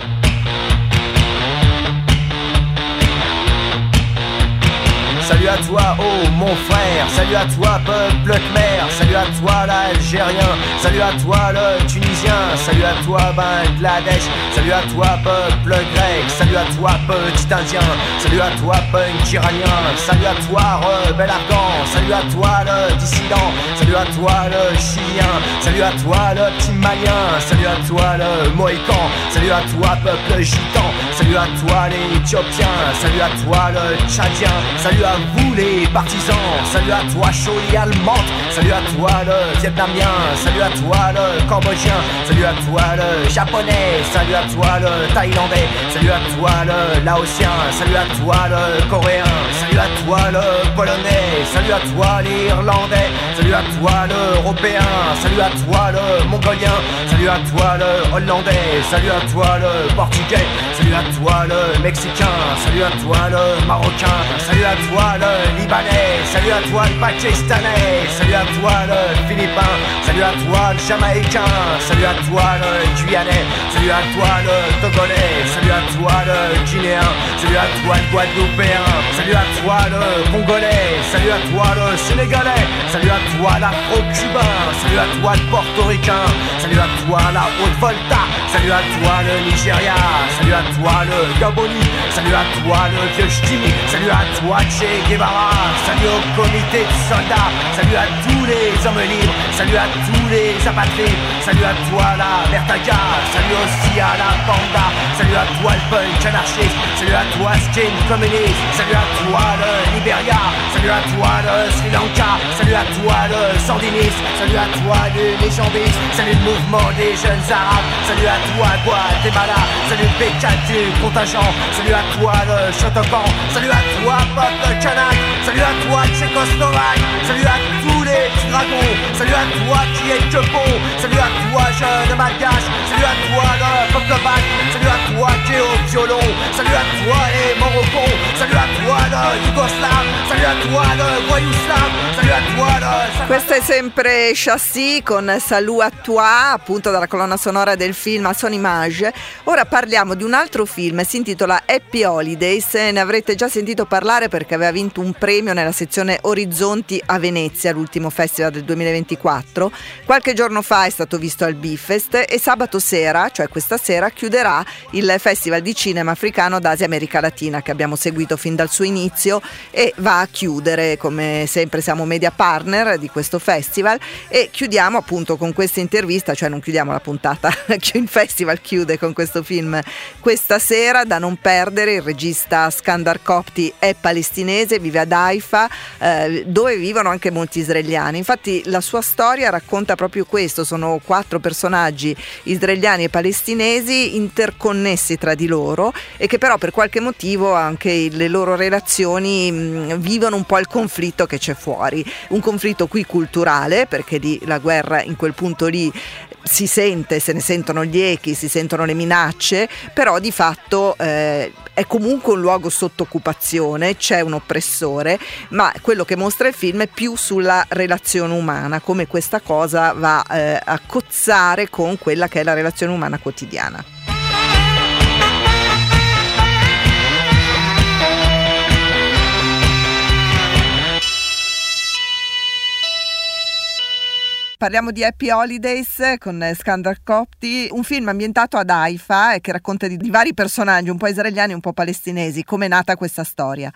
[SPEAKER 1] Salut à toi, oh mon frère, salut à toi peuple khmer, salut à toi l'Algérien, salut à toi le Tunisien, salut à toi Bangladesh, salut à toi peuple grec, salut à toi petit Indien, salut à toi punk iranien, salut à toi rebelle afghan, salut à toi le dissident, salut à toi le chilien, salut à toi le petit malien, salut à toi le mohican, salut à toi peuple gitan, salut à toi les éthiopiens, salut à toi le tchadien, salut à vous les partisans, salut à toi Choli allemande, salut à toi le vietnamien, salut à toi le cambodgien, salut à toi le japonais, salut à toi le thaïlandais, salut à toi le laotien, salut à toi le coréen, salut à toi le polonais, salut à toi l'irlandais, salut à toi l'européen, salut à toi le mongolien, salut à toi le hollandais, salut à toi le portugais, salut à toi le mexicain, salut à toi le marocain, salut à toi le libanais, salut à toi le pakistanais, salut à toi le philippin, salut à toi le jamaïcain, salut à toi le guyanais, salut à toi le togolais, salut à toi le guinéen, salut à toi le guadeloupéen, salut à toi le congolais, salut à toi le sénégalais, salut à toi l'afro-cubain, salut à toi le portoricain, salut à toi la Haute-Volta, salut à toi le Nigeria, salut à toi le Gaboni, salut à toi le vieux Ch'timi, salut à toi Che Guevara, salut au comité de soldats, salut à tous les hommes libres, salut à tous les apatrides, salut à toi la Vertaga, salut aussi à la Panda, salut à toi le punk anarchiste, salut à toi skin communiste, salut à toi le Liberia, salut à toi le Sri Lanka, salut à toi le sandiniste, salut à toi le légendiste, salut le mouvement des jeunes arabes, salut à toi Guatemala, salut le PK du contingent, salut à toi le Shotokan, salut à toi peuple kanak, salut à toi Tchécoslovaque, salut à tous les les petits dragons. Salut à toi qui es que bon. Salut à toi jeune malgache. Salut à toi le peuple bac. Salut à toi qui est au violon. Salut à toi les Morocco. Salut à toi le Yougoslave. Salut à toi le voyouslave. Salut à toi le...
[SPEAKER 2] Questa è sempre Chassis con Salut à toi, appunto dalla colonna sonora del film A Son Image. Ora parliamo di un altro film, si intitola Happy Holidays, ne avrete già sentito parlare perché aveva vinto un premio nella sezione Orizzonti a Venezia, l'ultimo festival del 2024. Qualche giorno fa è stato visto al Bifest e sabato sera, cioè questa sera, chiuderà il Festival di Cinema Africano d'Asia e America Latina che abbiamo seguito fin dal suo inizio e va a chiudere, come sempre siamo media partner di questo festival e chiudiamo appunto con questa intervista, cioè non chiudiamo la puntata, il festival chiude con questo film questa sera, da non perdere. Il regista Skandar Kopti è palestinese, vive ad Haifa, dove vivono anche molti israeliani. Infatti la sua storia racconta proprio questo, sono 4 personaggi israeliani e palestinesi interconnessi tra di loro e che però per qualche motivo anche le loro relazioni vivono un po' il conflitto che c'è fuori, un conflitto qui culturale perché lì la guerra in quel punto lì si sente, se ne sentono gli echi, si sentono le minacce, però di fatto è comunque un luogo sotto occupazione, c'è un oppressore, ma quello che mostra il film è più sulla relazione umana, come questa cosa va a cozzare con quella che è la relazione umana quotidiana. Parliamo di Happy Holidays con Skandar Kopti, un film ambientato ad Haifa e che racconta di vari personaggi, un po' israeliani e un po' palestinesi. Come è nata questa storia?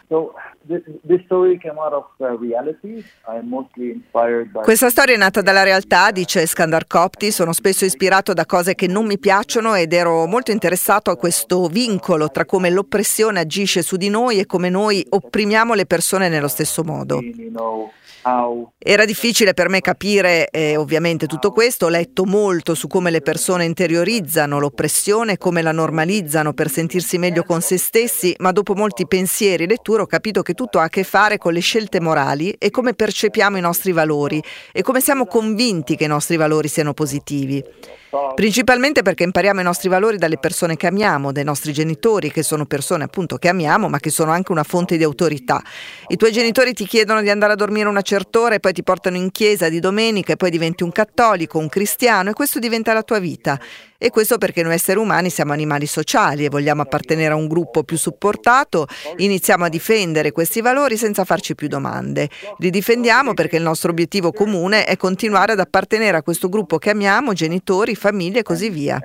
[SPEAKER 2] Questa storia è nata dalla realtà, dice Skandar Kopti. Sono spesso ispirato da cose che non mi piacciono ed ero molto interessato a questo vincolo tra come l'oppressione agisce su di noi e come noi opprimiamo le persone nello stesso modo. Era difficile per me capire ovviamente tutto questo, ho letto molto su come le persone interiorizzano l'oppressione, come la normalizzano per sentirsi meglio con se stessi, ma dopo molti pensieri e letture ho capito che tutto ha a che fare con le scelte morali e come percepiamo i nostri valori e come siamo convinti che i nostri valori siano positivi. Principalmente perché impariamo i nostri valori dalle persone che amiamo, dai nostri genitori, che sono persone appunto che amiamo, ma che sono anche una fonte di autorità. I tuoi genitori ti chiedono di andare a dormire una certa ora e poi ti portano in chiesa di domenica e poi diventi un cattolico, un cristiano e questo diventa la tua vita. E questo perché noi esseri umani siamo animali sociali e vogliamo appartenere a un gruppo più supportato, iniziamo a difendere questi valori senza farci più domande. Li difendiamo perché il nostro obiettivo comune è continuare ad appartenere a questo gruppo che amiamo, genitori, famiglie e così via.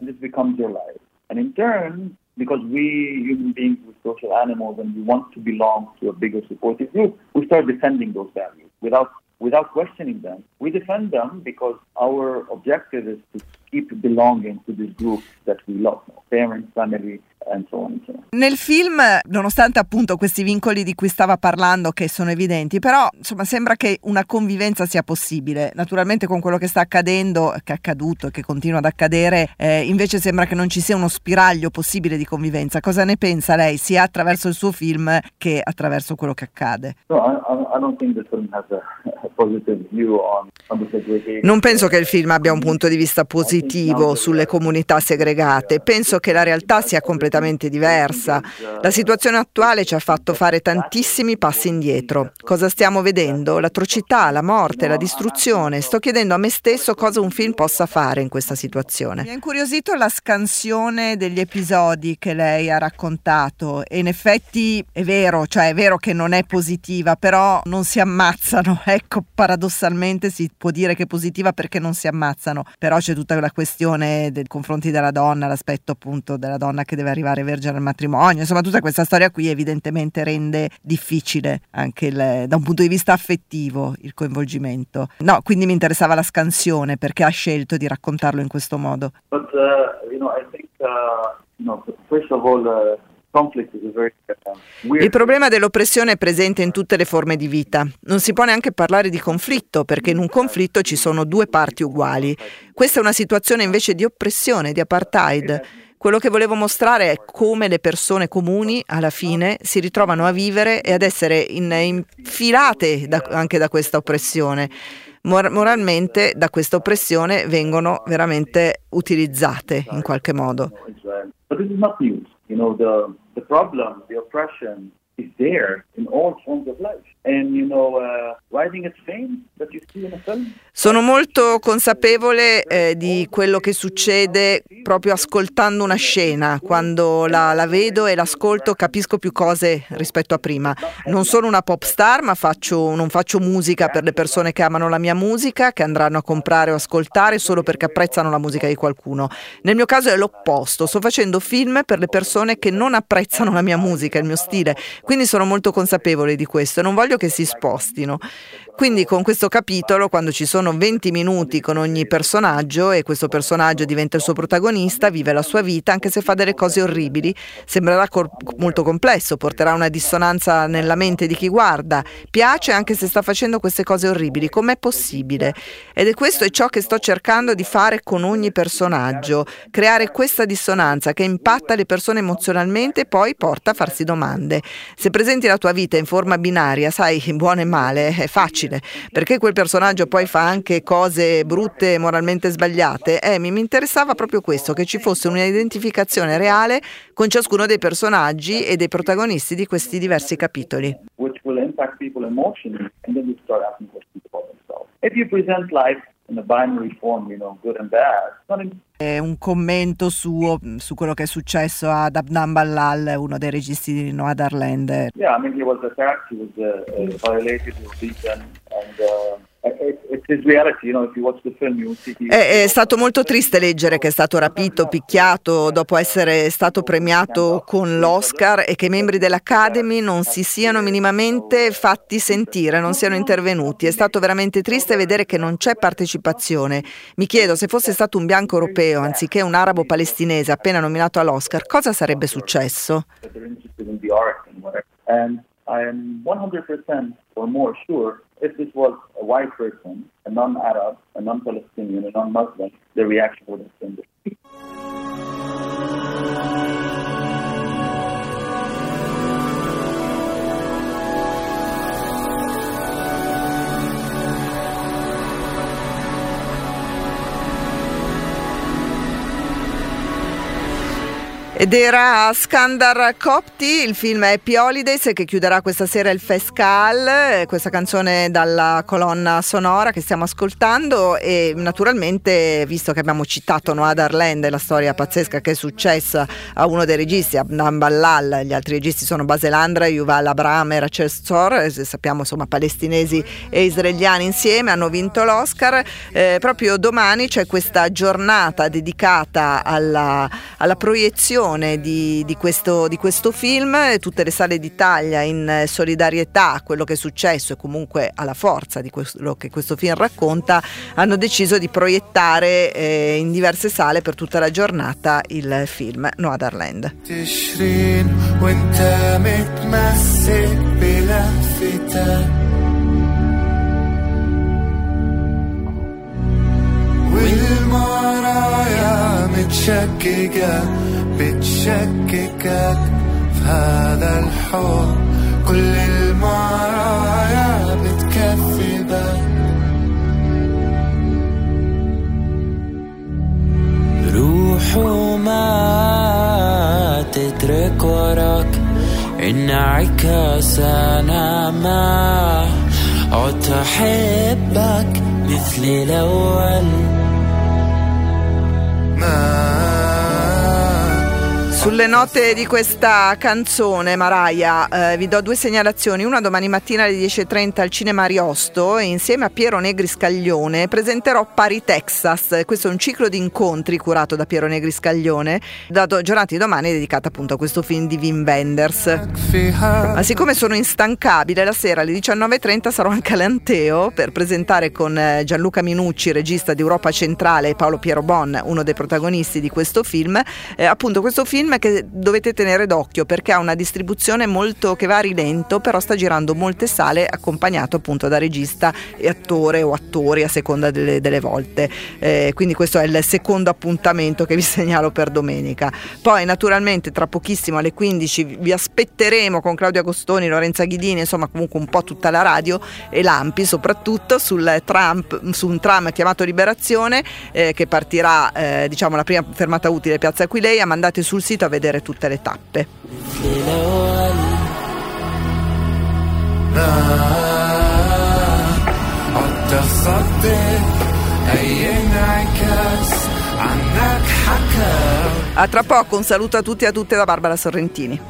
[SPEAKER 3] Because we human beings are social animals and we want to belong to a bigger supportive group, we start defending those values without questioning them. We defend them because our objective is to keep belonging to this group that we love, parents, family, and so on and so on.
[SPEAKER 2] Nel film, nonostante appunto questi vincoli di cui stava parlando che sono evidenti, però insomma sembra che una convivenza sia possibile. Naturalmente con quello che sta accadendo, che è accaduto e che continua ad accadere, invece sembra che non ci sia uno spiraglio possibile di convivenza. Cosa ne pensa lei, sia attraverso il suo film che attraverso quello che accade?
[SPEAKER 3] I don't think the film has a positive view on the segregation.
[SPEAKER 2] Non penso che il film abbia un punto di vista positivo sulle comunità segregate, penso che la realtà sia completamente diversa. La situazione attuale ci ha fatto fare tantissimi passi indietro. Cosa stiamo vedendo? L'atrocità, la morte, la distruzione. Sto chiedendo a me stesso cosa un film possa fare in questa situazione. Mi ha incuriosito la scansione degli episodi che lei ha raccontato e in effetti è vero, cioè è vero che non è positiva, però non si ammazzano, ecco, paradossalmente si può dire che è positiva perché non si ammazzano, però c'è tutta la questione dei confronti della donna, l'aspetto appunto della donna che deve arrivare vergine al matrimonio, insomma tutta questa storia qui evidentemente rende difficile anche da un punto di vista affettivo il coinvolgimento. No, quindi mi interessava la scansione, perché ha scelto di raccontarlo in questo modo.
[SPEAKER 3] But I think first of all
[SPEAKER 2] il problema dell'oppressione è presente in tutte le forme di vita. Non si può neanche parlare di conflitto, perché in un conflitto ci sono due parti uguali. Questa è una situazione invece di oppressione, di apartheid. Quello che volevo mostrare è come le persone comuni alla fine si ritrovano a vivere e ad essere infilate anche da questa oppressione. moralmente da questa oppressione vengono veramente utilizzate in qualche modo.
[SPEAKER 3] But this is not news. You know, the problem, the oppression is there in all forms of life. And you know, riding its fame that you see in a film.
[SPEAKER 2] Sono molto consapevole di quello che succede proprio ascoltando una scena. Quando la vedo e l'ascolto capisco più cose rispetto a prima. Non sono una pop star, ma non faccio musica per le persone che amano la mia musica, che andranno a comprare o ascoltare solo perché apprezzano la musica di qualcuno. Nel mio caso è l'opposto, sto facendo film per le persone che non apprezzano la mia musica, il mio stile, quindi sono molto consapevole di questo e non voglio che si spostino. Quindi con questo capitolo, quando ci sono 20 minuti con ogni personaggio e questo personaggio diventa il suo protagonista, vive la sua vita anche se fa delle cose orribili, sembrerà molto complesso, porterà una dissonanza nella mente di chi guarda, piace anche se sta facendo queste cose orribili, com'è possibile? Ed è questo ciò che sto cercando di fare con ogni personaggio, creare questa dissonanza che impatta le persone emozionalmente e poi porta a farsi domande. Se presenti la tua vita in forma binaria, sai, buono e male, è facile, perché quel personaggio poi fa anche cose brutte, moralmente sbagliate. Mi interessava proprio questo, che ci fosse un'identificazione reale con ciascuno dei personaggi e dei protagonisti di questi diversi capitoli.
[SPEAKER 3] Which will impact people emotionally, and then you start asking questions about themselves. If you present life in a binary form, you know, good and bad,
[SPEAKER 2] un commento suo su quello che è successo ad Adnan Ballal, uno dei registi di Noadarland.
[SPEAKER 3] Yeah, I mean, he was attacked, he was violated, he was beaten, and it's his reality, you know, if you watch the film you will see.
[SPEAKER 2] È stato molto triste leggere che è stato rapito, picchiato dopo essere stato premiato con l'Oscar e che i membri dell'Academy non si siano minimamente fatti sentire, non siano intervenuti. È stato veramente triste vedere che non c'è partecipazione. Mi chiedo, se fosse stato un bianco europeo anziché un arabo palestinese appena nominato all'Oscar, cosa sarebbe successo?
[SPEAKER 3] And I am 100% or more sure if this was a white person, a non-Arab, a non-Palestinian, a non-Muslim, the reaction would have been different.
[SPEAKER 2] Ed era Skandar Kopti, il film Happy Holidays che chiuderà questa sera il Festival, questa canzone dalla colonna sonora che stiamo ascoltando. E naturalmente, visto che abbiamo citato Noadarland e la storia pazzesca che è successa a uno dei registi, Adnan Ballal, gli altri registi sono Base Landra, Yuval Abraham e Rachel Stor, sappiamo insomma palestinesi e israeliani insieme, hanno vinto l'Oscar. Proprio domani c'è questa giornata dedicata alla proiezione di questo film. Tutte le sale d'Italia, in solidarietà a quello che è successo e comunque alla forza di quello che questo film racconta, hanno deciso di proiettare in diverse sale per tutta la giornata il film Noadarland.
[SPEAKER 10] بتشككك في هذا الحب كل المرايا بتكذبك روح وما تترك وراك انعكاس انا ما عدت احبك مثل الاول
[SPEAKER 2] Sulle note di questa canzone, Mariah, vi do due segnalazioni. Una: domani mattina alle 10:30 al Cinema Ariosto, e insieme a Piero Negri Scaglione presenterò Pari Texas. Questo è un ciclo di incontri curato da Piero Negri Scaglione, da giornata di domani, dedicata appunto a questo film di Wim Wenders. Ma siccome sono instancabile, la sera alle 19:30 sarò anche all'Anteo per presentare con Gianluca Minucci, regista di Europa Centrale, e Paolo Piero Bon, uno dei protagonisti di questo film, appunto questo film che dovete tenere d'occhio perché ha una distribuzione molto che va a rilento, però sta girando molte sale, accompagnato appunto da regista e attore o attori a seconda delle volte, quindi questo è il secondo appuntamento che vi segnalo per domenica. Poi naturalmente tra pochissimo alle 15 vi aspetteremo con Claudia Agostoni, Lorenza Ghidini, insomma comunque un po' tutta la radio e l'Ampi soprattutto su un tram chiamato Liberazione, che partirà diciamo la prima fermata utile Piazza Aquileia, ma andate sul sito a vedere tutte le tappe. A tra poco, un saluto a tutti e a tutte da Barbara Sorrentini.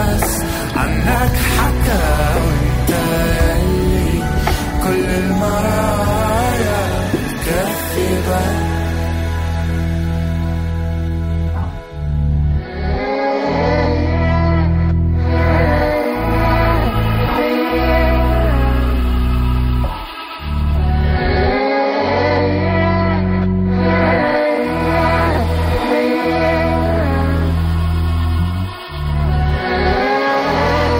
[SPEAKER 10] عنك حكى وانت اللي كل المرة